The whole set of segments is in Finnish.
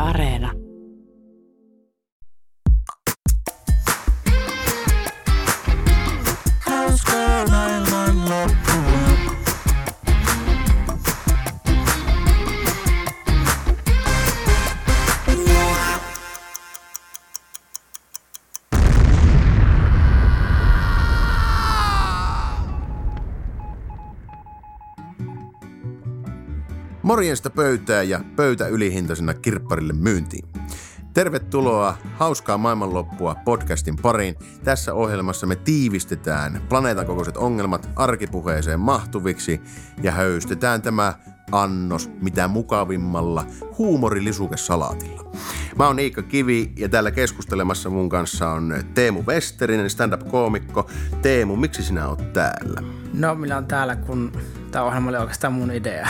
Areena. Hauskaa maailmanloppua. Morjesta pöytää ja pöytä ylihintaisena kirpparille myyntiin. Tervetuloa Hauskaa maailmanloppua podcastin pariin. Tässä ohjelmassa me tiivistetään planeetan kokoiset ongelmat arkipuheeseen mahtuviksi ja höystetään tämä annos mitä mukavimmalla huumorilisukesalaatilla. Mä oon Iikka Kivi ja täällä keskustelemassa mun kanssa on Teemu Westerinen, stand-up-koomikko. Teemu, miksi sinä oot täällä? No, minä oon täällä, kun tää ohjelma oli oikeastaan mun idea.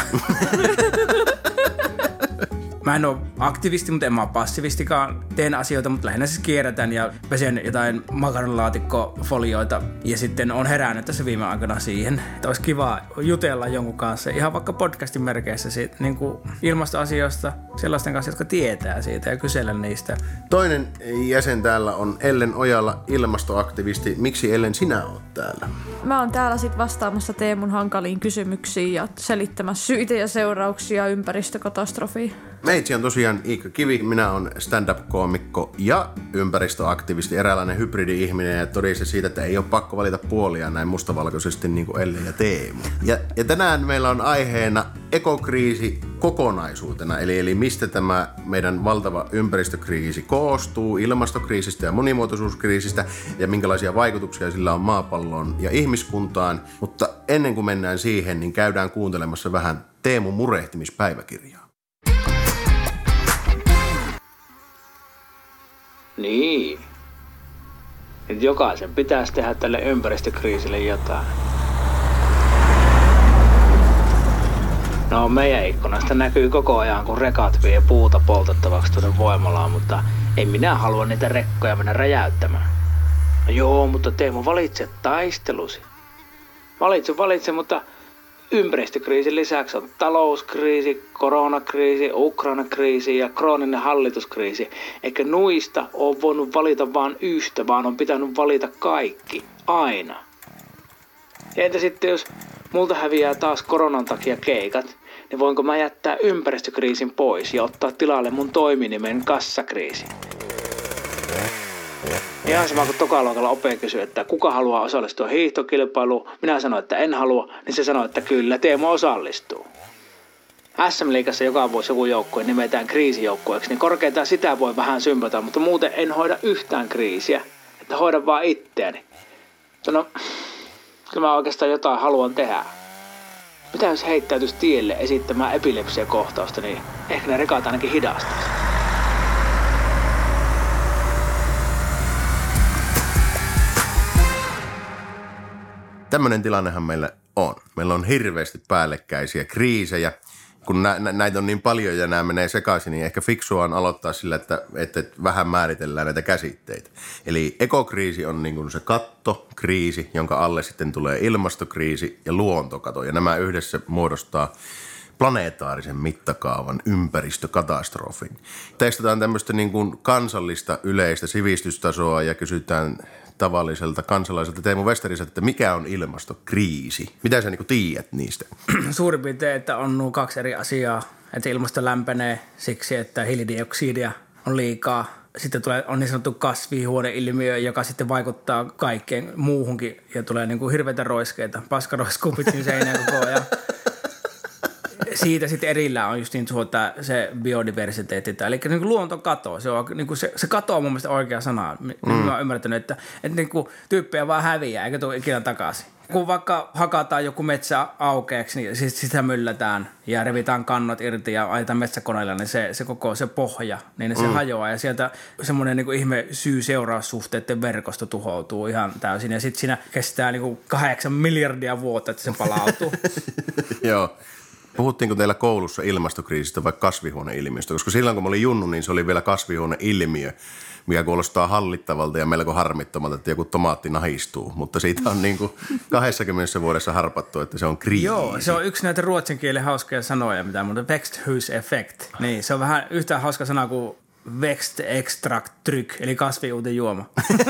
Mä en oo aktivisti, mutta en mä oo passivistikaan. Teen asioita, mutta lähinnä siis kierrätän ja pesen jotain makaronilaatikkofolioita. Ja sitten on herännyt tässä viime aikoina siihen, että olisi kiva jutella jonkun kanssa. Ihan vaikka podcastin merkeissä siitä, niin kuin ilmastoasioista sellaisten kanssa, jotka tietää siitä ja kysellä niistä. Toinen jäsen täällä on Ellen Ojala, ilmastoaktivisti. Miksi Ellen sinä oot täällä? Mä oon täällä sit vastaamassa Teemun hankaliin kysymyksiin ja selittämässä syitä ja seurauksia ympäristökatastrofiin. Meitsi on tosiaan Iikka Kivi, minä olen stand-up-koomikko ja ympäristöaktivisti, eräänlainen hybridi-ihminen ja todiste siitä, että ei ole pakko valita puolia näin mustavalkoisesti niin kuin Ellen ja Teemu. Ja tänään meillä on aiheena ekokriisi kokonaisuutena, eli mistä tämä meidän valtava ympäristökriisi koostuu, ilmastokriisistä ja monimuotoisuuskriisistä ja minkälaisia vaikutuksia sillä on maapalloon ja ihmiskuntaan. Mutta ennen kuin mennään siihen, niin käydään kuuntelemassa vähän Teemun murehtimispäiväkirjaa. Niin. Nyt jokaisen pitäisi tehdä tälle ympäristökriisille jotain. No, meidän ikkunasta näkyy koko ajan, kun rekat vie puuta poltettavaksi tuonne voimalaan, mutta ei minä halua niitä rekkoja mennä räjäyttämään. No joo, mutta Teemu, valitse taistelusi. Valitse, mutta ympäristökriisin lisäksi on talouskriisi, koronakriisi, Ukraina-kriisi ja krooninen hallituskriisi. Eikä nuista ole voinut valita vaan yhtä, vaan on pitänyt valita kaikki. Aina. Ja entä sitten, jos multa häviää taas koronan takia keikat, niin voinko mä jättää ympäristökriisin pois ja ottaa tilalle mun toiminimen kassakriisi? Ihan sama kuin tokaluokalla ope kysyi, että kuka haluaa osallistua hiihtokilpailuun. Minä sanoin, että en halua, niin se sanoi, että kyllä, Teemu osallistuu. SM-liigassa joka vuosi joku joukkue nimetään kriisijoukkueeksi, niin korkeintaan sitä voi vähän sympata, mutta muuten en hoida yhtään kriisiä. Että hoidan vaan itteeni. No, kyllä mä oikeastaan jotain haluan tehdä. Mitä jos heittäytyisi tielle esittämään epilepsiakohtausta, niin ehkä ne rekat ainakin hidastaisi. Tämmöinen tilannehan meillä on. Meillä on hirveästi päällekkäisiä kriisejä. Kun näitä on niin paljon ja nämä menee sekaisin, niin ehkä fiksua on aloittaa sillä, että vähän määritellään näitä käsitteitä. Eli ekokriisi on niin kuin se kattokriisi, jonka alle sitten tulee ilmastokriisi ja luontokato. Ja nämä yhdessä muodostaa planeetaarisen mittakaavan ympäristökatastrofin. Testataan tämmöistä niin kuin kansallista yleistä sivistystasoa ja kysytään tavalliselta kansalaiselta Teemu Westeriseltä, että mikä on ilmastokriisi? Mitä sä niin tiedät niistä? Suurin piirtein, että on nuo kaksi eri asiaa. Että ilmasto lämpenee siksi, että hiilidioksidia on liikaa. Sitten on niin sanottu kasvihuoneilmiö, joka sitten vaikuttaa kaikkeen muuhunkin ja tulee niin kuin hirveitä roiskeita. Paska roiskuu pitkin seinään koko ajan. Siitä sitten erillään on just niin se biodiversiteetti, eli niin kuin luontokato. Se, on, niin kuin se kato on mun mielestä oikea sana. Mä oon ymmärtänyt, että niin kuin tyyppejä vaan häviää, eikä tule ikinä takaisin. Kun vaikka hakataan joku metsä aukeaksi, niin sitä myllätään ja revitään kannot irti ja ajetaan metsäkoneella, niin se koko se pohja, niin se hajoaa. Ja sieltä semmoinen niin kuin ihme syy-seuraussuhteiden verkosto tuhoutuu ihan täysin. Ja sitten siinä kestää niin kuin 8 miljardia vuotta, että se palautuu. Joo. Puhuttiinko teillä koulussa ilmastokriisistä vai kasvihuoneilmiöstä? Koska silloin kun mä olin junnu, niin se oli vielä kasvihuoneilmiö, mikä kuulostaa hallittavalta ja melko harmittomalta, että joku tomaatti nahistuu. Mutta siitä on niin kuin 20 vuodessa harpattu, että se on kriisi. Joo, se on yksi näitä ruotsin kielen hauskoja sanoja, mitä muuta växthuseffekt. Niin, se on vähän yhtä hauska sana kuin växtextraktryk, eli kasviuutejuoma.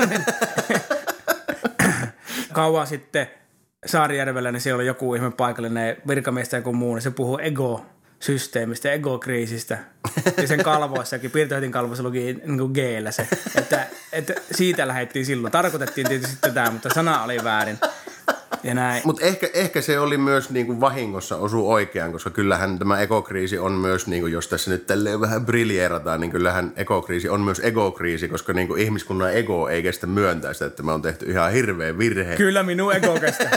Kauan sitten Saarijärvellä, niin siellä oli joku ihme paikallinen virkamies tai joku muu, niin se puhuu ego-systeemistä ja ego-kriisistä. Ja sen kalvoissakin, Piirtohetin kalvoissa luki niin G-llä se, että siitä lähdettiin silloin. Tarkoitettiin tietysti tätä, mutta sana oli väärin. Mutta ehkä se oli myös niinku vahingossa osu oikeaan, koska kyllähän tämä ekokriisi on myös, niinku, jos tässä nyt tälleen vähän briljeerataan, niin kyllähän ekokriisi on myös egokriisi, koska niinku ihmiskunnan ego ei kestä myöntää sitä, että me on tehty ihan hirveä virhe. Kyllä minun ego kestää.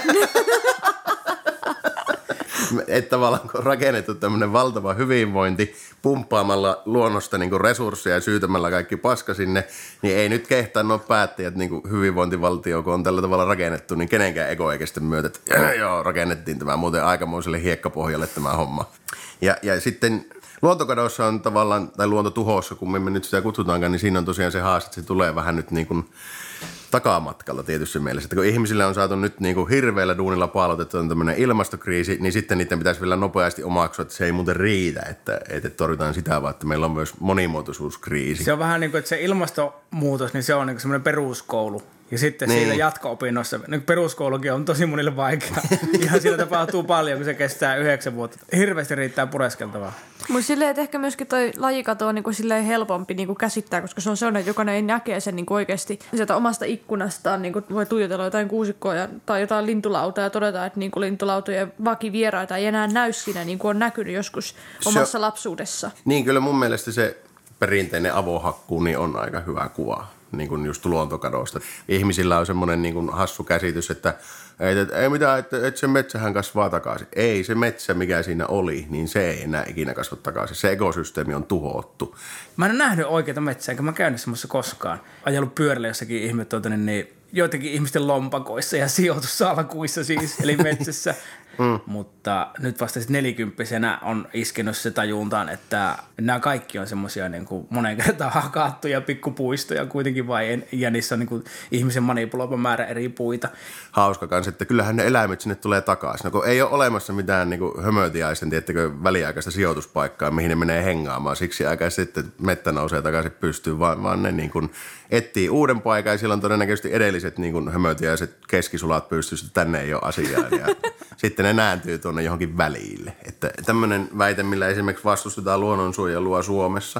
Että tavallaan kun on rakennettu tämmöinen valtava hyvinvointi pumppaamalla luonnosta niinku resursseja ja syytämällä kaikki paska sinne, niin ei nyt kehtaa nuo päättäjät niinku hyvinvointivaltio, kun on tällä tavalla rakennettu, niin kenenkään ego ei kestä myötä, että joo, rakennettiin tämä muuten aikamoiselle hiekkapohjalle tämä homma. Ja sitten luontokadossa on tavallaan, tai luontotuhossa, kun me nyt sitä kutsutaankaan, niin siinä on tosiaan se haaste, että se tulee vähän nyt niin kuin takamatkalla tietyssä mielessä. Että kun ihmisille on saatu nyt niin kuin hirveällä duunilla paalotettu on tämmöinen ilmastokriisi, niin sitten niiden pitäisi vielä nopeasti omaksua, että se ei muuten riitä, että torjutaan sitä, vaan että meillä on myös monimuotoisuuskriisi. Se on vähän niin kuin, että se ilmastonmuutos, niin se on niin kuin semmoinen peruskoulu. Ja sitten siitä jatko-opinnossa, niin peruskoulukin on tosi monille vaikea. Ihan siinä tapahtuu paljon, kun se kestää 9 vuotta. Hirveästi riittää pureskeltavaa. Mutta silleen, että ehkä myöskin toi lajikato on niinku silleen helpompi niinku käsittää, koska se on sellainen, että jokainen näkee sen niinku oikeasti sieltä omasta ikkunastaan. Niinku voi tuijotella jotain kuusikkoa tai jotain lintulautaa ja todeta, että niinku lintulautojen vakivieraita ei enää näy siinä, niin kuin on näkynyt joskus omassa lapsuudessa. Niin, kyllä mun mielestä se perinteinen avohakkuu niin on aika hyvä kuva. Niin kuin just luontokadosta. Ihmisillä on semmoinen niin kuin hassu käsitys, että ei mitään, että se metsähän kasvaa takaisin. Ei se metsä, mikä siinä oli, niin se ei enää ikinä kasva takaisin. Se ekosysteemi on tuhottu. Mä en ole nähnyt oikeita metsää, enkä mä käynyt semmoisessa koskaan. Ajellut pyörällä jossakin niin joitakin ihmisten lompakoissa ja sijoitussalkuissa siis, eli metsässä. Mutta nyt vasta 40-vuotiaana on iskenut se tajuntaan, että nämä kaikki on semmoisia niin kuin monen kertaan hakattuja pikkupuistoja kuitenkin ja niissä on niin kuin ihmisen manipuloiva määrä eri puita. Hauska kanssa, että kyllähän ne eläimet sinne tulee takaisin. No, kun ei ole olemassa mitään niin kuin hömötiaisten, tiettäkö, väliaikaista sijoituspaikkaa, mihin ne menee hengaamaan. Siksi aikaa sitten mettä nousee takaisin pystyyn, vaan ne niin kuin etsii uuden paikan ja silloin todennäköisesti edelliset niin kuin hömötiaiset keskisulat pystyssä, että tänne ei ole asiaa. Ja sitten ne nääntyy tuonne johonkin välille. Että tämmöinen väite, millä esimerkiksi vastustetaan luonnonsuojelua Suomessa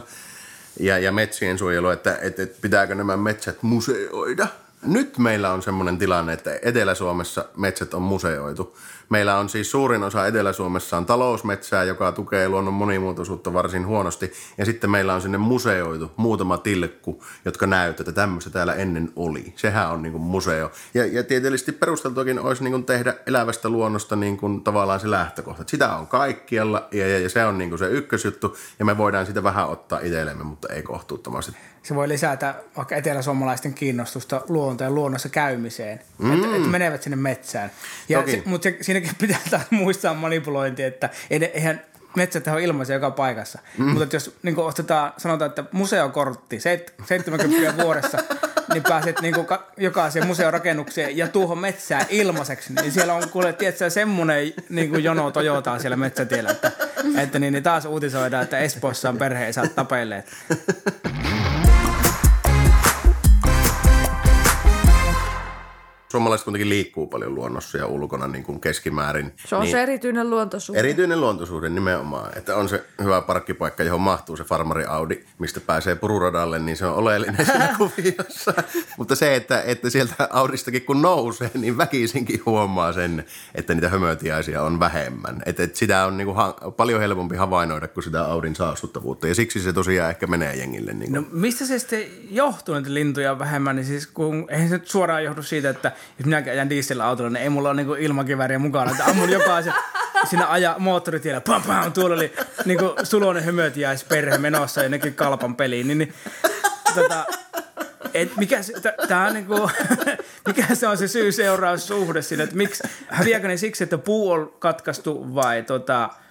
ja metsien suojelua, että pitääkö nämä metsät museoida. Nyt meillä on semmoinen tilanne, että Etelä-Suomessa metsät on museoitu. Meillä on siis suurin osa Etelä-Suomessa on talousmetsää, joka tukee luonnon monimuotoisuutta varsin huonosti. Ja sitten meillä on sinne museoitu muutama tilkku, jotka näyttää, että tämmöistä täällä ennen oli. Sehän on niin kuin museo. Ja tieteellisesti perusteltuakin olisi niin kuin tehdä elävästä luonnosta niin kuin tavallaan se lähtökohta. Sitä on kaikkialla ja se on niin kuin se ykkösjuttu. Ja me voidaan sitä vähän ottaa itsellemme, mutta ei kohtuuttomasti. Se voi lisätä vaikka eteläsuomalaisten kiinnostusta luontoon ja luonnossa käymiseen, että menevät sinne metsään. Mutta siinäkin pitää taas muistaa manipulointi, että eihän metsät ole ilmaisia joka paikassa. Mutta jos niin sanotaan, että museokortti 70 vuodessa, niin pääset niin jokaiseen museorakennukseen ja tuohon metsään ilmaiseksi, niin siellä on kuule, tiedätkö, semmoinen niin jono Toyotaa siellä metsätiellä, että niin taas uutisoidaan, että Espoossa on perheisät tapelleet. Suomalaiset kuitenkin liikkuu paljon luonnossa ja ulkona niin kuin keskimäärin. Se on niin, se erityinen luontosuhde. Erityinen luontosuhde nimenomaan. Että on se hyvä parkkipaikka, johon mahtuu se farmari Audi, mistä pääsee pururadalle, niin se on oleellinen siinä kuviossa. Mutta se, että sieltä Audistakin kun nousee, niin väkisinkin huomaa sen, että niitä hömötiaisia on vähemmän. Että sitä on niin kuin paljon helpompi havainnoida kuin sitä Audin saastuttavuutta. Ja siksi se tosiaan ehkä menee jengille. Niin no mistä se sitten johtuu, että lintuja on vähemmän? Niin siis kun eihän se nyt suoraan johdu siitä, että jos minäkin ajan dieselautolla, niin ei mulla ole niinku ilmakivääriä mukana. Että ammun jokaisen siinä moottoritiellä, pam, tuolla oli niinku suloinen hömötiäisperhe menossa jonnekin kalpan peliin. Mikä se on se syy-seuraussuhde siinä, että miksi häviääkö ne siksi, että puu on katkaistu vai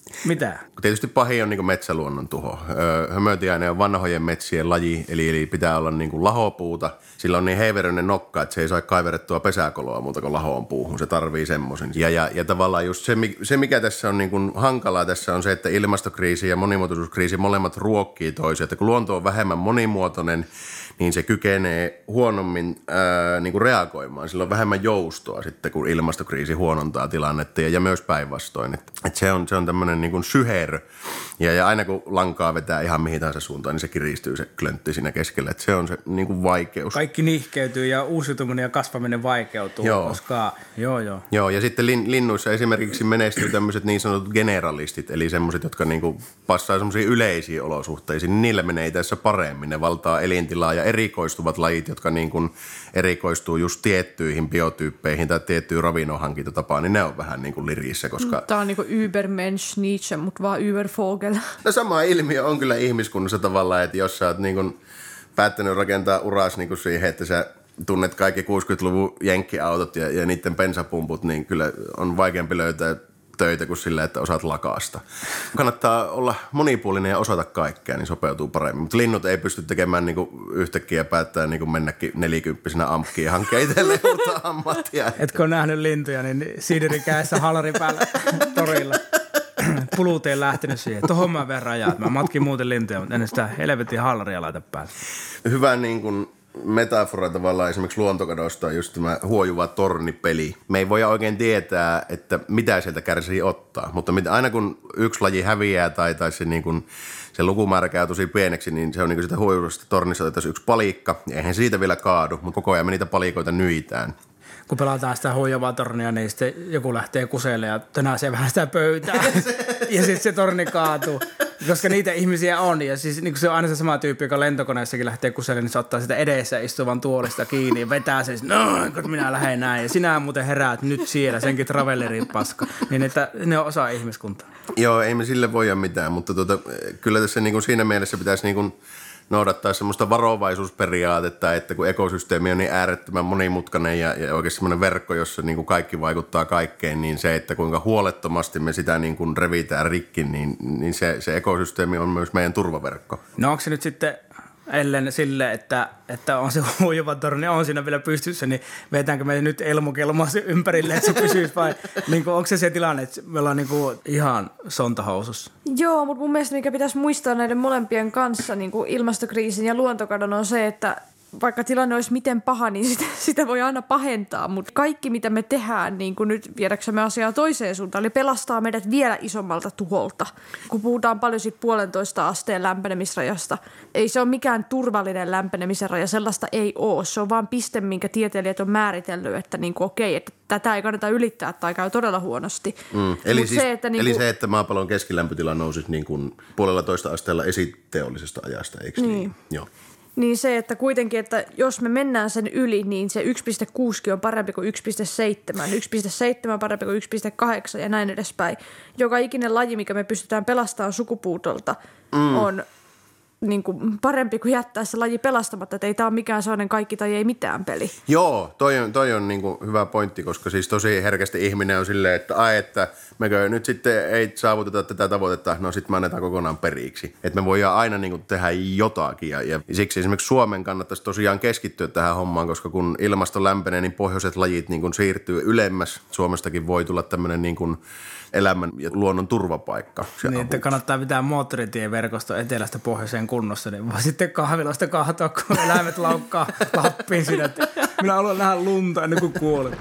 Mitä? Tietysti pahin on niin kuin metsäluonnon tuho. Hömötiainen on vanhojen metsien laji, eli pitää olla niin kuin lahopuuta. Sillä on niin heiveröinen nokka, että se ei saa kaiverettua pesäkoloa muuta kuin lahoon puuhun. Se tarvii semmoisen. Ja tavallaan just se, mikä tässä on niin kuin hankalaa tässä on se, että ilmastokriisi ja monimuotoisuuskriisi molemmat ruokkii toisia. Että kun luonto on vähemmän monimuotoinen, niin se kykenee huonommin niin kuin reagoimaan. Sillä on vähemmän joustoa sitten, kun ilmastokriisi huonontaa tilannetta ja myös päinvastoin. Et se on tämmöinen niin kuin syherö. Ja aina kun lankaa vetää ihan mihin tahansa suuntaan, niin se kiristyy se klöntti siinä keskellä. Et se on se niin kuin vaikeus. Kaikki nihkeytyy ja uusiutuminen ja kasvaminen vaikeutuu, koska Joo, ja sitten linnuissa esimerkiksi menestyy tämmöiset niin sanotut generalistit, eli semmoiset, jotka niin kuin passaa semmoisiin yleisiin olosuhteisiin, niin niillä menee tässä paremmin. Ne valtaa elintilaa ja erikoistuvat lajit, jotka niin kuin erikoistuu just tiettyihin biotyyppeihin tai tiettyyn ravinnonhankintatapaan, niin ne on vähän niin kuin lirissä, koska... Tämä on niin kuin Übermensch Nietzsche, mutta vaan Übervogel. No sama ilmiö on kyllä ihmiskunnassa tavallaan, että jos sä oot niin kuin päättänyt rakentaa uras niin kuin siihen, että sä tunnet kaikki 60-luvun jenkkiautot ja niiden bensapumput, niin kyllä on vaikeampi löytää töitä kuin sillä, että osaat lakaasta. Kannattaa olla monipuolinen ja osata kaikkea, niin sopeutuu paremmin. Mutta linnut ei pysty tekemään niin kuin yhtäkkiä päättää niin kuin mennäkin 40-vuotiaana ampkiin ja hankkia itselleen uutta ammattia. Etkö ole nähnyt lintuja, niin siideri kädessä halarin päällä torilla. Puluuteen lähtenyt siihen. Tohon mä verran rajaa. Mä matkin muuten lintuja, mutta ennen sitä helvetin hallaria laita päälle. Hyvä niin kuin metafora tavallaan esimerkiksi luontokadosta on just tämä huojuva tornipeli. Me ei voida oikein tietää, että mitä sieltä kärsii ottaa, mutta aina kun yksi laji häviää tai se, niin kuin, se lukumäärä käy tosi pieneksi, niin se on niin kuin sitä huojuvasta tornista otettaisiin yksi palikka. Ja eihän siitä vielä kaadu, mutta koko ajan me niitä palikoita nyitään. Kun pelataan sitä huijavaa tornia, niin sitten joku lähtee kuseelle ja tönäsee vähän sitä pöytää. Ja sitten se torni kaatuu, koska niitä ihmisiä on. Ja siis niin se on aina se sama tyyppi, joka lentokoneessakin lähtee kuseelle, niin se ottaa sitä edessä istuvan tuolista kiinni ja vetää sen. No, kun minä lähden näin. Ja sinä muuten heräät nyt siellä, senkin travellerin paska. Niin että ne on osa ihmiskuntaa. Joo, ei me sille voida mitään, mutta kyllä tässä niin kuin siinä mielessä pitäisi... Niin kuin noudattaa semmoista varovaisuusperiaatetta, että kun ekosysteemi on niin äärettömän monimutkainen ja oikein semmoinen verkko, jossa niin kuin kaikki vaikuttaa kaikkeen, niin se, että kuinka huolettomasti me sitä niin kuin revitään rikki, niin se ekosysteemi on myös meidän turvaverkko. No onko se nyt sitten ellen sille, että on se huijuva torni, on siinä vielä pystyssä, niin vetäänkö me nyt elmukelmaa ympärille, että se pysyisi vai niin onko se tilanne, että me ollaan niin ihan sontahousussa? Joo, mutta mun mielestä mikä pitäisi muistaa näiden molempien kanssa niin kuin ilmastokriisin ja luontokadon on se, että vaikka tilanne olisi miten paha, niin sitä voi aina pahentaa, mutta kaikki mitä me tehdään, niin kuin nyt viedäksemme asiaa toiseen suuntaan, eli pelastaa meidät vielä isommalta tuholta. Kun puhutaan paljon siitä 1,5 asteen lämpenemisrajasta, ei se ole mikään turvallinen lämpenemisen raja, sellaista ei ole. Se on vaan piste, minkä tieteilijät on määritellyt, että niin kuin okei, että tätä ei kannata ylittää tai käy todella huonosti. Eli se, että maapallon keskilämpötila nousisi niin kuin 1,5 asteella esiteollisesta ajasta, eikö niin? Joo. Niin se, että kuitenkin, että jos me mennään sen yli, niin se 1,6 on parempi kuin 1,7, 1,7 parempi kuin 1,8 ja näin edespäin. Joka ikinen laji, mikä me pystytään pelastamaan sukupuutolta, on niin kuin parempi kuin jättää se laji pelastamatta, että ei tämä ole mikään sellainen kaikki tai ei mitään peli. Joo, toi on niin kuin hyvä pointti, koska siis tosi herkästi ihminen on silleen, että mekö nyt sitten ei saavuteta tätä tavoitetta, no sitten me annetaan kokonaan periksi. Että me voidaan aina niin kuin tehdä jotakin ja siksi esimerkiksi Suomen kannattaisi tosiaan keskittyä tähän hommaan, koska kun ilmasto lämpenee, niin pohjoiset lajit niin kuin siirtyy ylemmäs. Suomestakin voi tulla tämmöinen niin kuin elämän ja luonnon turvapaikka. Niin, että kannattaa pitää moottoritieverkosto etelästä pohjoiseen kunnossa, niin vaan sitten kahvilasta kahtoa, kun eläimet laukkaa Lappiin siinä, että minä haluan nähdä lunta ennen kuin kuolen.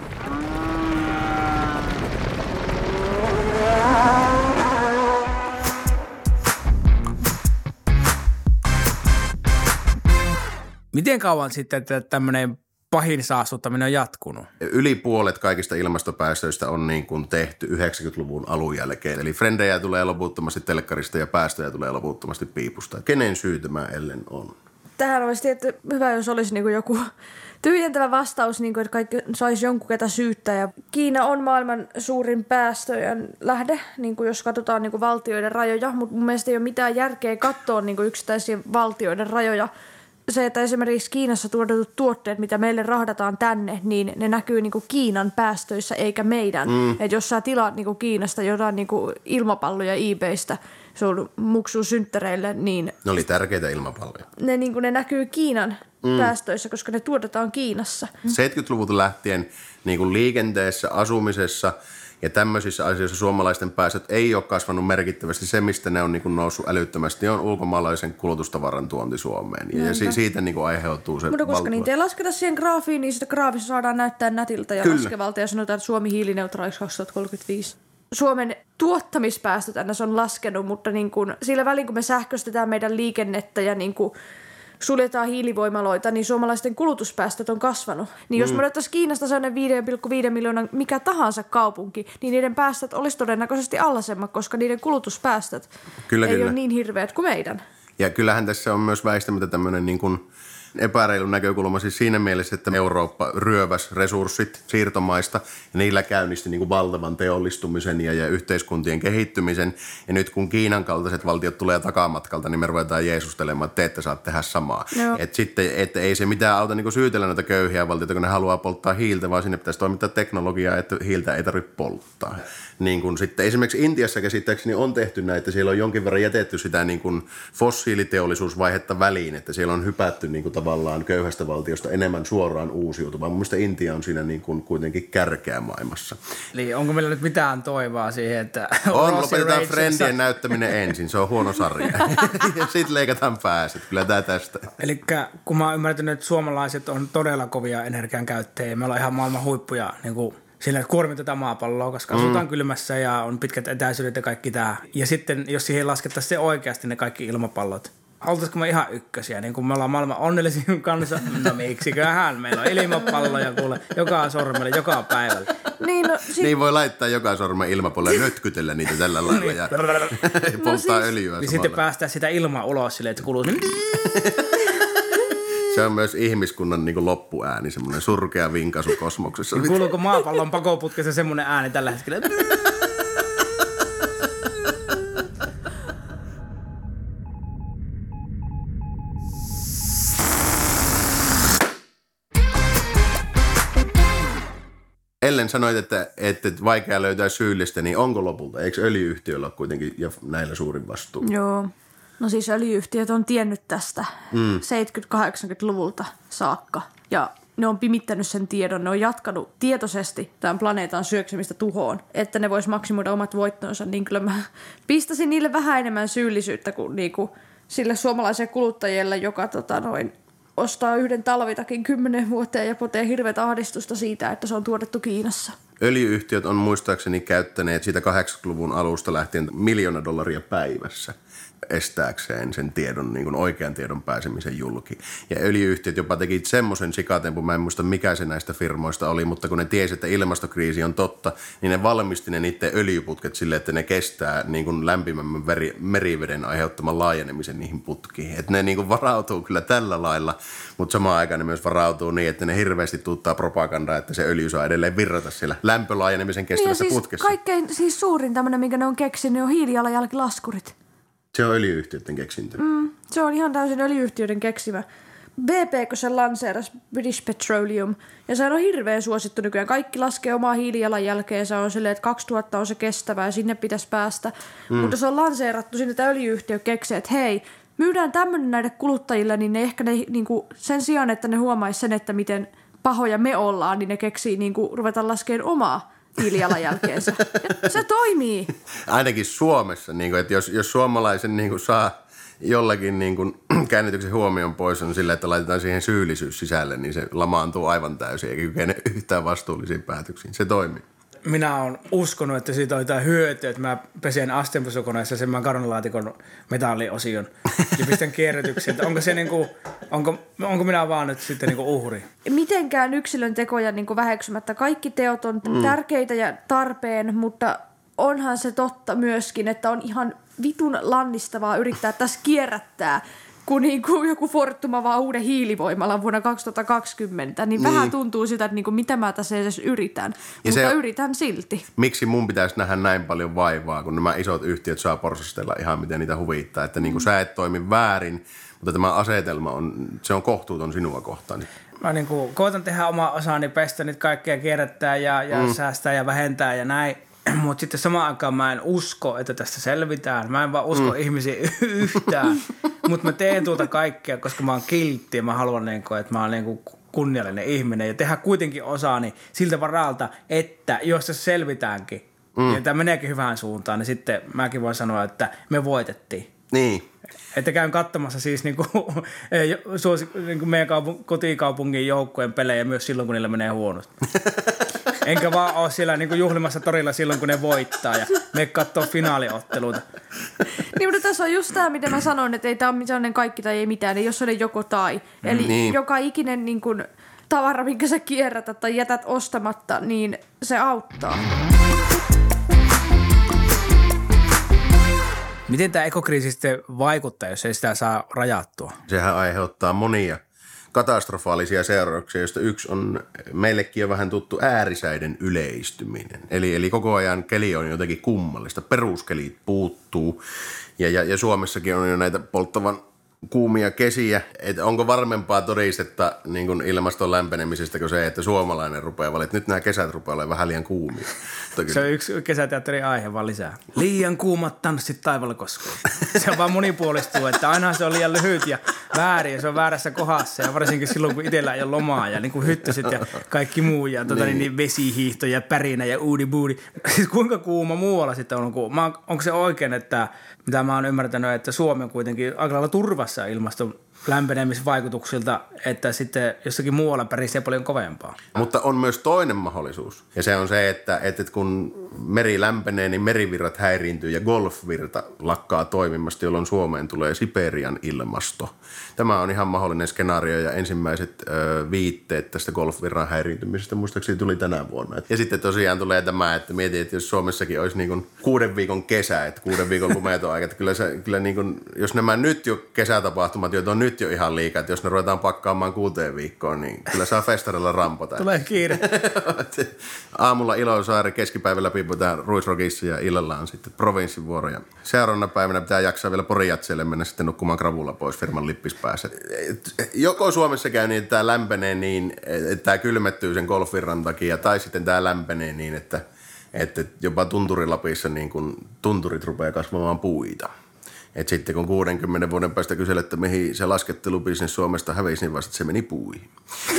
Miten kauan sitten tämmöinen pahin saastuttaminen on jatkunut? Yli puolet kaikista ilmastopäästöistä on niin kuin tehty 90-luvun alun jälkeen. Eli frendejä tulee loputtomasti telkkarista ja päästöjä tulee loputtomasti piipusta. Kenen syy tämä ellen on? Tähän olisi tietysti hyvä, jos olisi niin kuin joku tyhjentävä vastaus, niin kuin, että kaikki saisi jonkun ketä syyttää. Ja Kiina on maailman suurin päästöjen lähde, niin kuin jos katsotaan niin kuin valtioiden rajoja, mutta mun mielestä ei ole mitään järkeä katsoa niin kuin yksittäisiä valtioiden rajoja se, että esimerkiksi Kiinassa tuotetut tuotteet, mitä meille rahdataan tänne, niin ne näkyy niin kuin Kiinan päästöissä eikä meidän. Että jos sä tilaat niin kuin Kiinasta jotain niin kuin ilmapalloja eBaystä sun muksun synttäreille, niin Ne oli tärkeitä ilmapalloja. ne näkyy Kiinan päästöissä, koska ne tuotetaan Kiinassa. 70-luvulta lähtien niin kuin liikenteessä, asumisessa ja tämmöisissä asioissa suomalaisten päästöt ei ole kasvanut merkittävästi. Se, mistä ne on niin kuin noussut älyttömästi, on ulkomaalaisen kulutustavaran tuonti Suomeen. Ja siitä niin kuin aiheutuu se Mutta koska niitä ei lasketa siihen graafiin, niin sitä graafissa saadaan näyttää nätiltä ja laskevalta ja sanotaan, että Suomi hiilineutraaliksi 2035. Suomen tuottamispäästöt ns. On laskenut, mutta niin kuin, sillä välin kun me sähköstetään meidän liikennettä ja niin kuin suljetaan hiilivoimaloita, niin suomalaisten kulutuspäästöt on kasvanut. Niin jos me otettaisiin Kiinasta sellainen 5,5 miljoonan mikä tahansa kaupunki, niin niiden päästöt olisi todennäköisesti alhaisemmat, koska niiden kulutuspäästöt ei ole niin hirveät kuin meidän. Ja kyllähän tässä on myös väistämättä tämmöinen niin kuin epäreilun näkökulma siis siinä mielessä, että Eurooppa ryöväsi resurssit siirtomaista ja niillä käynnisti niin kuin valtavan teollistumisen ja yhteiskuntien kehittymisen. Ja nyt kun Kiinan kaltaiset valtiot tulee takamatkalta, niin me ruvetaan jeesustelemaan, että te ette saa tehdä samaa. Että ei se mitään auta niin kuin syytellä näitä köyhiä valtioita, kun ne haluaa polttaa hiiltä, vaan sinne pitäisi toimittaa teknologiaa, että hiiltä ei tarvitse polttaa. Niin kuin sitten esimerkiksi Intiassa käsittääkseni on tehty näitä, siellä on jonkin verran jätetty sitä niin kuin fossiiliteollisuusvaihetta väliin, että siellä on hypätty niin kuin tavallaan köyhästä valtiosta enemmän suoraan uusiutuvaan. Mun mielestä Intia on siinä niin kuin kuitenkin kärkeä maailmassa. Eli onko meillä nyt mitään toivoa siihen, että lopetetaan Friendien näyttäminen ensin, se on huono sarja. Ja sitten leikataan pääset, kyllä tää tästä. Eli kun mä oon ymmärtänyt, että suomalaiset on todella kovia energian käyttäjiä, me ollaan ihan maailman huippuja niin kuin sillä, että kuormitetaan maapalloa, koska asutaan kylmässä ja on pitkät etäisyydet ja kaikki tämä. Ja sitten, jos siihen laskettaisiin se oikeasti ne kaikki ilmapallot, oltaisiko me ihan ykkösiä, niin kun me ollaan maailman onnellisin kanssa, no miksiköhän, meillä on ilmapalloja kuule joka sormelle, joka päivällä. Niin voi laittaa joka sormen ilmapuolelle ja nötkytellä niitä tällä lailla ja polttaa öljyä. Niin sitten päästään sitä ilmaa ulos silleen, että kuluu. Se on myös ihmiskunnan niin kuin loppuääni, semmoinen surkea vinkaisu kosmoksessa. Kuuluuko maapallon pakoputkessa semmoinen ääni tällä hetkellä? Ellen sanoit, että vaikea löytää syyllistä, niin onko lopulta? Eikö öljy-yhtiöllä ole kuitenkin ja näillä suurin vastuu? Joo. No siis öljy-yhtiöt on tiennyt tästä 70-80-luvulta saakka ja ne on pimittänyt sen tiedon. Ne on jatkanut tietoisesti tämän planeetan syöksemistä tuhoon, että ne vois maksimoida omat voittonsa. Niin kyllä mä pistäisin niille vähän enemmän syyllisyyttä kuin niinku sille suomalaiselle kuluttajille, joka ostaa yhden talvitakin 10 vuotta ja potee hirveätä ahdistusta siitä, että se on tuotettu Kiinassa. Öljy-yhtiöt on muistaakseni käyttäneet siitä 80-luvun alusta lähtien $1 miljoonaa päivässä estääkseen sen tiedon, niin kuin oikean tiedon pääsemisen julki. Ja öljy-yhtiöt jopa teki semmoisen sikatempun, mä en muista mikä se näistä firmoista oli, mutta kun ne tiesi, että ilmastokriisi on totta, niin ne valmisti ne niiden öljyputket sille, että ne kestää niin kuin lämpimämmän meriveden aiheuttaman laajenemisen niihin putkiin. Että ne niin kuin varautuu kyllä tällä lailla, mutta samaan aikaan ne myös varautuu niin, että ne hirveästi tuuttaa propagandaa, että se öljy saa edelleen virrata siellä lämpölaajenemisen kestävässä putkessa. Kaikkein suurin tämmöinen, minkä ne on keksinyt, on hiilijalanjälkilaskurit. Se on öljy-yhtiöiden keksintö. Se on ihan täysin öljy-yhtiöiden keksimä. BP, kun se lanseerasi, British Petroleum, ja se on hirveän suosittu nykyään. Kaikki laskee omaa hiilijalanjälkeensä, on silleen, että 2000 on se kestävä ja sinne pitäisi päästä. Mutta se on lanseerattu sinne, että öljy-yhtiö keksii, että hei, myydään tämmöinen näille kuluttajille, niin ne ehkä niinku, sen sijaan, että ne huomaisi sen, että miten pahoja me ollaan, niin ne keksii niinku, ruveta laskemaan omaa hiilijalanjälkeensä. Ja se toimii. Ainakin Suomessa, niin kuin, että jos suomalaisen niin kuin saa jollakin niin kuin käännytyksen huomion pois on sillä, että laitetaan siihen syyllisyys sisälle, niin se lamaantuu aivan täysin eikä kykene yhtään vastuullisiin päätöksiin. Se toimii. Minä olen uskonut, että siitä on jotain hyötyä, että mä pesen astianpesukoneessa sen makaronilaatikon metalliosion ja pistän kierrätyksiin. Onko se niinku, onko minä vaan nyt sitten niinku uhri? Mitenkään yksilön tekoja niinku väheksymättä. Kaikki teot on tärkeitä ja tarpeen, mutta onhan se totta myöskin, että on ihan vitun lannistavaa yrittää tässä kierrättää kun niinku joku Fortum avaa uuden hiilivoimalan vuonna 2020, niin vähän tuntuu siltä, että niinku, mitä mä tässä edes yritän. Ja mutta yritän silti. Miksi mun pitäisi nähdä näin paljon vaivaa, kun nämä isot yhtiöt saa porsastella ihan miten niitä huvittaa, että niinku sä et toimi väärin, mutta tämä asetelma se on kohtuuton sinua kohtaan. Mä niinku koitan tehdä omaa osaani, pestä nyt kaikkea kierrättää ja säästää ja vähentää ja näin. Mutta sitten samaan aikaan mä en usko, että tästä selvitään. Mä en vaan usko ihmisiä yhtään. Mutta mä teen tuota kaikkea, koska mä oon kiltti ja mä haluan, että mä oon kunniallinen ihminen. Ja tehdä kuitenkin osaani siltä varalta, että jos se selvitäänkin ja tämä meneekin hyvään suuntaan, niin sitten mäkin voin sanoa, että me voitettiin. Niin. Että käyn katsomassa siis meidän kotikaupungin joukkueen pelejä myös silloin, kun niillä menee huonosti. Enkä vaan ole siellä juhlimassa torilla silloin, kun ne voittaa ja me katsoo finaaliotteluita. Niin, mutta tässä on just tämä, mitä mä sanon, että ei tämä ole sellainen kaikki tai ei mitään, niin jos on joko tai. Eli joka ikinen tavara, minkä sä kierrätät tai jätät ostamatta, niin se auttaa. Miten tämä ekokriisi sitten vaikuttaa, jos ei sitä saa rajattua? Sehän aiheuttaa monia katastrofaalisia seurauksia, joista yksi on meillekin jo vähän tuttu äärisäiden yleistyminen. Eli koko ajan keli on jotenkin kummallista. Peruskelit puuttuu ja Suomessakin on jo näitä polttavan kuumia kesiä. Et onko varmempaa todistetta niin kuin ilmaston lämpenemisestä kuin se, että suomalainen rupeaa valitaan. Nyt nämä kesät rupeaa olemaan vähän liian kuumia. Se on yksi kesäteatterin aihe vaan lisää. Liian kuumat tanssit taivaalla koskee. Se on vaan monipuolistuu, että aina se on liian lyhyt ja väärin ja se on väärässä kohdassa. Ja varsinkin silloin, kun itsellä ei ole lomaa ja niin kuin hyttyset ja kaikki muu ja niin vesihiihto ja pärinä ja uudi-buudi. Siis kuinka kuuma muualla sitten on? Onko se oikein, että mitä mä oon ymmärtänyt, että Suomi on kuitenkin aika lailla turvassa ilmaston lämpenemisvaikutuksilta, että sitten jossakin muualla pärisee paljon kovempaa. Mutta on myös toinen mahdollisuus. Ja se on se, että kun meri lämpenee, niin merivirrat häiriintyy ja golfvirta lakkaa toimimasta, jolloin Suomeen tulee Siperian ilmasto. Tämä on ihan mahdollinen skenaario ja ensimmäiset viitteet tästä golfvirran häiriintymisestä muistaakseni tuli tänä vuonna. Ja sitten tosiaan tulee tämä, että mietin, että jos Suomessakin olisi niin kuin 6 viikon kesä, että 6 viikon lumeton aika, että kyllä niin kuin, jos nämä nyt jo kesätapahtumat, joita on nyt jo ihan liikaa, että jos ne ruvetaan pakkaamaan 6 viikkoon, niin kyllä saa festarilla rampota. Tulee kiire. Aamulla Ilosaari, keskipäivällä piiputaan Ruisrockissa ja illalla on sitten provinssivuoro. Ja seuraavana päivänä pitää jaksaa vielä Porijatseelle mennä sitten nukkumaan kravulla pois firman lippispäässä. Joko Suomessa käy niin, että tämä lämpenee niin, että tämä kylmettyy sen golfvirran takia, tai sitten tämä lämpenee niin, että jopa Tunturilapissa niin kun tunturit rupeaa kasvamaan puita. Että sitten kun 60 vuoden päästä kysellä, että mihin se laskettelubisnes Suomesta hävisi, niin vasta se meni puihin.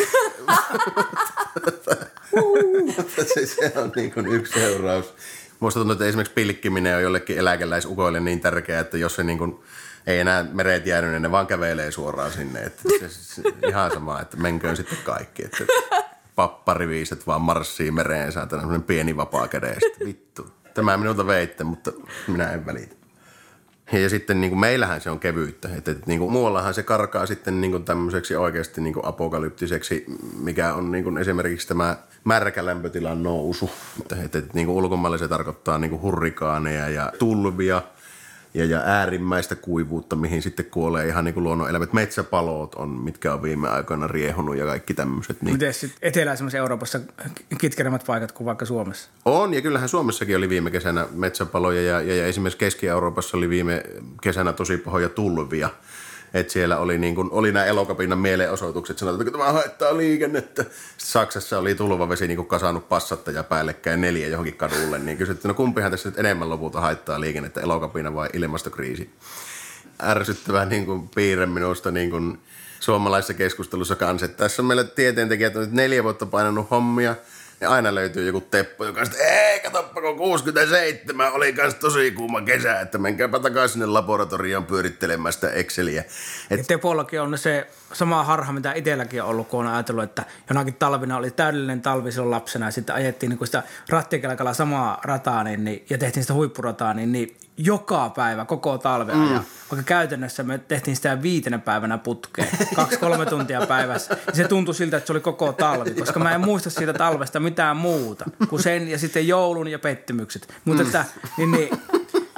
Se on niin kuin yksi seuraus. Musta tuntuu, että esimerkiksi pilkkiminen on jollekin eläkeläisukoille niin tärkeää, että jos se niin kuin ei enää meret jäänyt, niin ne vaan kävelee suoraan sinne. Että se ihan sama, että menköön sitten kaikki. Että pappariviiset vaan marssii mereen, saatana semmoinen pieni vapaa kädestä. Vittu. Tämä minulta veitte, mutta minä en välitä. Ja sitten niin kuin meillähän se on kevyyttä. Että niin kuin muuallahan se karkaa sitten niin kuin tämmöiseksi oikeasti niin kuin apokalyptiseksi, mikä on niin kuin esimerkiksi tämä märkä lämpötilan nousu. Että niin kuin ulkomailla se tarkoittaa niin kuin hurrikaaneja ja tulvia ja äärimmäistä kuivuutta, mihin sitten kuolee ihan niin kuin luonnoneläimet. Metsäpalot on, mitkä on viime aikoina riehunut ja kaikki tämmöiset. Niin. Miten sitten eteläisessä Euroopassa kitkeremmät paikat kuin vaikka Suomessa? On, ja kyllähän Suomessakin oli viime kesänä metsäpaloja ja esimerkiksi Keski-Euroopassa oli viime kesänä tosi pahoja tulvia. Että siellä oli, niin kun, oli nämä Elokapinan mielenosoitukset, sanotaan, että tämä haittaa liikennettä. Sitten Saksassa oli tulvavesi niin kasannut passattaja päällekkäin 4 johonkin kadulle. Niin kysyttiin, no kumpihan tässä nyt enemmän lopulta haittaa liikennettä, Elokapina vai ilmastokriisi? Ärsyttävä niin kun, piirre minusta niin kun, suomalaisessa keskustelussa kanssa. Tässä on meillä tieteentekijät on nyt 4 vuotta painanut hommia. Ja aina löytyy joku teppo, joka sitten, ei katsoppa, kun 67 oli kans tosi kuuma kesä, että menkääpä takaisin sinne laboratorioon pyörittelemään sitä Exceliä. Tepollakin on se sama harha, mitä itselläkin on ollut, kun on ajatellut, että jonakin talvina oli täydellinen talvi silloin lapsena ja sitten ajettiin niin sitä rattikelkalla samaa rataa ja tehtiin sitä huippurataa, niin joka päivä, koko talven ajan. Vaikka käytännössä me tehtiin sitä 5 päivänä putkeen, 2-3 tuntia päivässä. Ja se tuntui siltä, että se oli koko talvi, koska mä en muista siitä talvesta mitään muuta kuin sen ja sitten joulun ja pettymykset. Mutta että,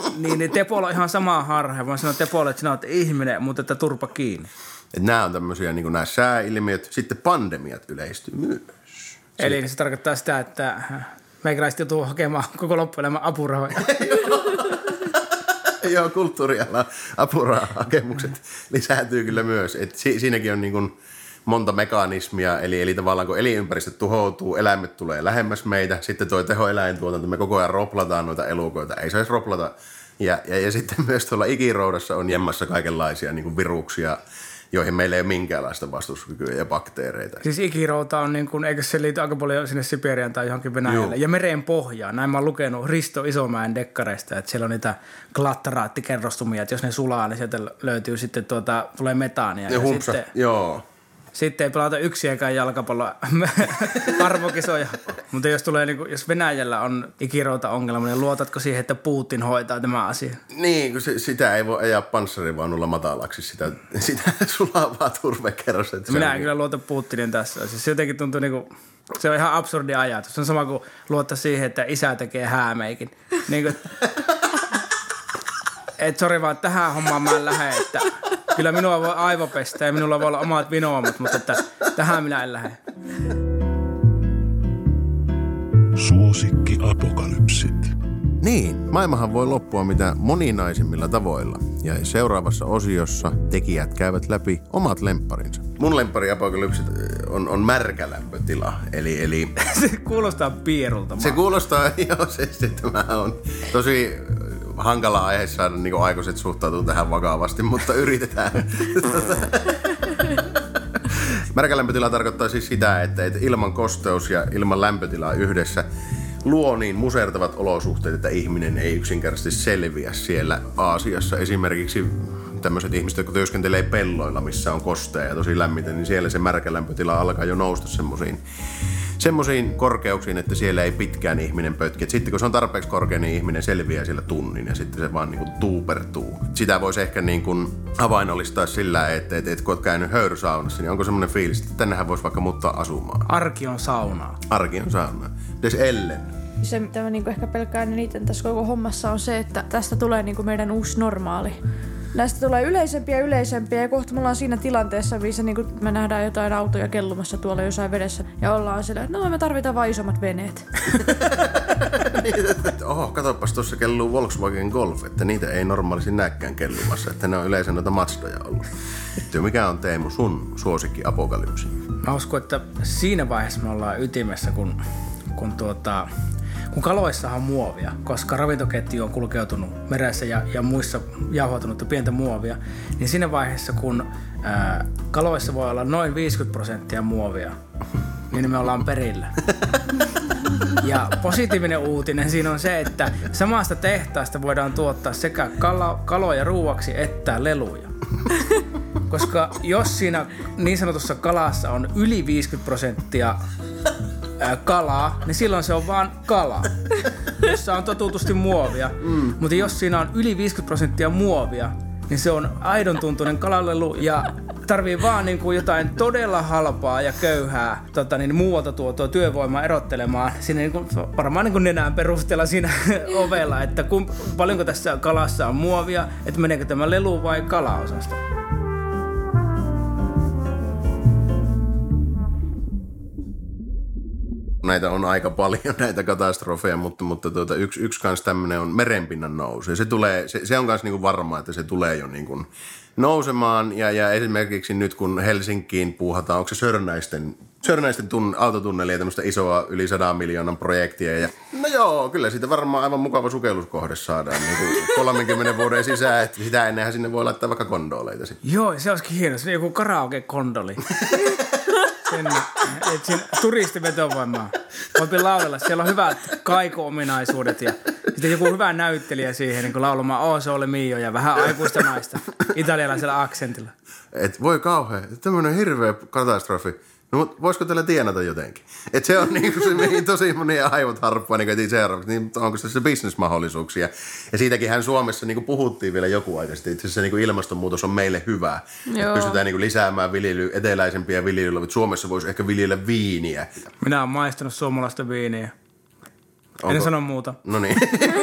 niin Tepolla on ihan sama harha. Voin sanoa Tepolle, että sinä olet ihminen, mutta että turpa kiinni. Et nämä on tämmöisiä niin nämä sääilmiöt. Sitten pandemiat yleistyy myös. Eli se tarkoittaa sitä, että meikäläiset joutuu hakemaan koko loppuelämän apurahoja. Joo, kulttuurialan apurahahakemukset lisääntyy kyllä myös. Et siinäkin on niin kuin monta mekanismia, eli tavallaan kun elinympäristö tuhoutuu, eläimet tulee lähemmäs meitä, sitten tuo tehoeläintuotanto, me koko ajan roplataan noita elukoita, ei saisi roplata. Ja sitten myös tuolla ikiroudassa on jemmassa kaikenlaisia niin kuin viruksia, joihin meillä ei ole minkäänlaista vastustuskykyä ja bakteereita. Siis ikirouta on niin kuin, eikö se liity aika paljon sinne Siperiaan tai johonkin Venäjälle? Ja meren pohjaan. Näin mä oon lukenut Risto Isomäen dekkareista, että siellä on niitä glattaraattikerrostumia, että jos ne sulaa, niin sieltä löytyy sitten tulee metaania. Ja humpsa, sitten, joo. Sitten ei pelata yksiäkään jalkapallon arvokisoja. Mutta jos tulee, niin kuin, jos Venäjällä on ikirouta-ongelma, niin luotatko siihen, että Putin hoitaa tämä asia? Niin, kun sitä ei voi ajaa panssarivaunulla matalaksi, sitä sulavaa turvekerrosta. Minä en kyllä luota Putinin tässä. Siis se jotenkin tuntuu niinku, se on ihan absurdi ajatus. Se on sama kuin luottaa siihen, että isä tekee häämeikin. Niin kuin, et sori vaan, tähän hommaan mä en lähde, että kyllä minua voi aivopestä ja minulla voi olla omat vinoomat, mutta että tähän minä en lähde. Suosikki apokalypsit. Niin, maailmahan voi loppua mitä moninaisimmilla tavoilla. Ja seuraavassa osiossa tekijät käyvät läpi omat lempparinsa. Mun lemppari apokalypsit on märkä lämpötila. Eli se kuulostaa pierulta. Se kuulostaa, joo, se tämä on tosi hankala aihe saada niin aikuiset suhtautuu tähän vakavasti, mutta yritetään. Märkä lämpötila tarkoittaa siis sitä, että ilman kosteus ja ilman lämpötilaa yhdessä luo niin musertavat olosuhteet, että ihminen ei yksinkertaisesti selviä siellä Aasiassa. Esimerkiksi tämmöiset ihmiset, jotka työskentelee pelloilla, missä on kostea ja tosi lämmintä, niin siellä se märkä lämpötila alkaa jo nousta semmoisiin korkeuksiin, että siellä ei pitkään ihminen pötki. Sitten kun se on tarpeeksi korkea, niin ihminen selviää siellä tunnin ja sitten se vaan niin kuin tuupertuu. Sitä voisi ehkä niin kuin avainollistaa sillä, että kun olet käynyt höyrysaunassa, niin onko semmoinen fiilis, että tännehän voisi vaikka muuttaa asumaan. Arki on saunaa. Arki on saunaa. Des Ellen. Se, mitä mä niinku ehkä pelkään eniten tässä koko hommassa on se, että tästä tulee niinku meidän uusi normaali. Näistä tulee yleisempiä ja kohta me ollaan siinä tilanteessa, missä niin me nähdään jotain autoja kellumassa tuolla jossain vedessä ja ollaan silleen, että no me tarvitaan vaan isommat veneet. Katsopas, tuossa kelluu Volkswagen Golf, että niitä ei normaalisti näkään kellumassa, että ne on yleensä noita Mazdoja ollut. Mikä on Teemu sun suosikki apokalypsi? Mä uskon, että siinä vaiheessa me ollaan ytimessä, kun kaloissahan on muovia, koska ravintoketju on kulkeutunut meressä ja muissa jauhautunutta pientä muovia, niin siinä vaiheessa, kun kaloissa voi olla noin 50% muovia, niin me ollaan perillä. Ja positiivinen uutinen siinä on se, että samasta tehtaasta voidaan tuottaa sekä kaloja ruuaksi että leluja. Koska jos siinä niin sanotussa kalassa on yli 50% kalaa, niin silloin se on vaan kala, jossa on totutusti muovia. Mutta jos siinä on yli 50% muovia, niin se on aidon tuntuinen kalalelu ja tarvii vaan niin kuin jotain todella halpaa ja köyhää muualta tuotua työvoimaa erottelemaan siinä niin kuin, varmaan niin kuin nenään perusteella siinä ovella, että paljonko tässä kalassa on muovia, että meneekö tämä lelu vai kalaosasto. Näitä on aika paljon, näitä katastrofeja, mutta yksi kans tämmönen on merenpinnan nousu. Ja se on kans niinku varmaa, että se tulee jo niinku nousemaan. Ja esimerkiksi nyt kun Helsinkiin puuhataan, onko se Sörnäisten autotunneli ja tämmöistä isoa yli 100 miljoonan projektia. Ja, no joo, kyllä siitä varmaan aivan mukava sukelluskohde saadaan niin 30 vuoden sisään. Että sitä ennenhän sinne voi laittaa vaikka kondoleita sitten. Joo, se olisikin hieno. Se on joku karaoke-kondoli. Että siinä turistivetovoimaa. Voipi laulella. Siellä on hyvät kaiko-ominaisuudet ja sitten joku hyvä näyttelijä siihen niin laulamaan O Sole Mio ja vähän aikuista naista italialaisella aksentilla. Et voi kauhean. Tämmöinen hirveä katastrofi. No, mutta voisiko tällä tienata jotenkin? Että se on niinku se, mihin tosi monia aivot harppaa, niin seuraavaksi, niin onko tässä bisnesmahdollisuuksia? Ja siitäkin Suomessa niinku puhuttiin vielä joku aika sitten. Itse asiassa niinku ilmastonmuutos on meille hyvä. Että pystytään niinku lisäämään eteläisempiä viljelyllä, mutta Suomessa voisi ehkä viljellä viiniä. Minä olen maistanut suomalaista viiniä. En sano muuta. No niin.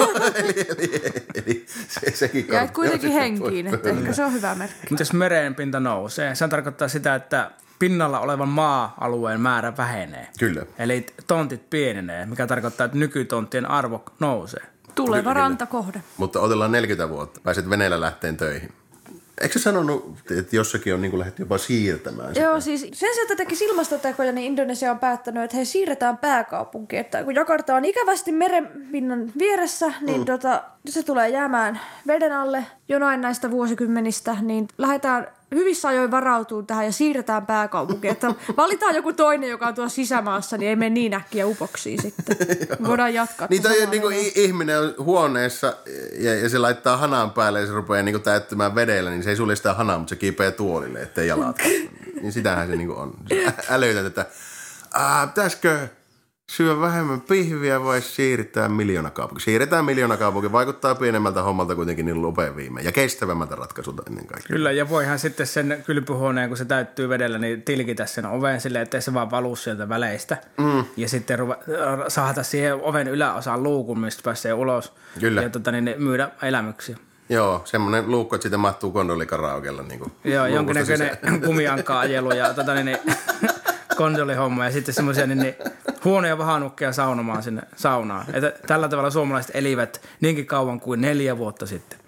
eli sekin jäit kuitenkin henkiin, että ehkä se on hyvä merkki. Mutta jos merenpinta nousee, se tarkoittaa sitä, että pinnalla olevan maa-alueen määrä vähenee. Kyllä. Eli tontit pienenee, mikä tarkoittaa, että nykytonttien arvo nousee. Tuleva rantakohde. Mutta otellaan 40 vuotta. Pääset veneellä lähteen töihin. Eikö se sanonut, että jossakin on niin lähdetty jopa siirtämään sitä? Joo, siis sen sijaan, että tekisi ilmastotekoja, niin Indonesia on päättänyt, että he siirretään pääkaupunkiin. Että kun Jakarta on ikävästi merenpinnan vieressä, niin se tulee jäämään veden alle jonain näistä vuosikymmenistä, niin lähdetään hyvissä ajoin varautuu tähän ja siirretään pääkaupunkiin. Että valitaan joku toinen, joka on tuossa sisämaassa, niin ei mene niin äkkiä upoksiin sitten. Voidaan jatkaa. Niin toi niin kuin ihminen on huoneessa ja se laittaa hanan päälle ja se rupeaa niin kuin täyttämään vedellä, niin se ei sulje sitä hanaa, mutta se kiipeää tuolille, ettei jalat. Niin sitähän se niin kuin on. Älytät, että pitäisikö syö vähemmän pihviä vai siirretään miljoonakaupunki? Siirretään miljoonakaupunki. Vaikuttaa pienemmältä hommalta kuitenkin niin lopeen viimein. Ja kestävämmältä ratkaisulta ennen kaikkea. Kyllä, ja voihan sitten sen kylpyhuoneen, kun se täyttyy vedellä, niin tilkitä sen oven silleen, ettei se vaan valuu sieltä väleistä. Ja sitten saada siihen oven yläosaan luukun, mistä pääsee ulos. Kyllä. Ja myydä elämyksiä. Joo, semmoinen luukku, että siitä mahtuu kondolikaraokella. Niin joo, jonkinnäköinen kumianka-ajelu ja konsolihomma ja sitten semmoisia niin huonoja vahanukkeja saunomaan sinne saunaan. Että tällä tavalla suomalaiset elivät niinkin kauan kuin 4 vuotta sitten.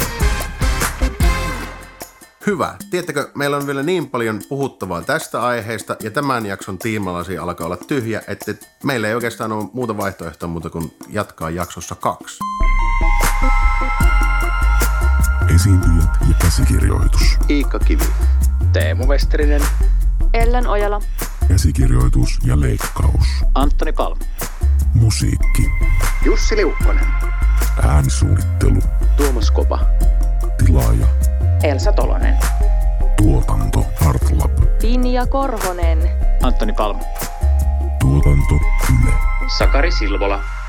Hyvä. Tiedättekö, meillä on vielä niin paljon puhuttavaa tästä aiheesta ja tämän jakson tiimalasi alkaa olla tyhjä, että meillä ei oikeastaan ole muuta vaihtoehtoa muuta kuin jatkaa jaksossa 2. Esiintyjät ja käsikirjoitus. Iikka Kivi. Teemu Westerinen. Ellen Ojala. Käsikirjoitus ja leikkaus. Antoni Palm. Musiikki. Jussi Liukkonen. Äänisuunnittelu. Tuomas Kopa. Tilaaja. Elsa Tolonen. Tuotanto Artlab. Pinja Korhonen. Antoni Palm. Tuotanto Yle. Sakari Silvola.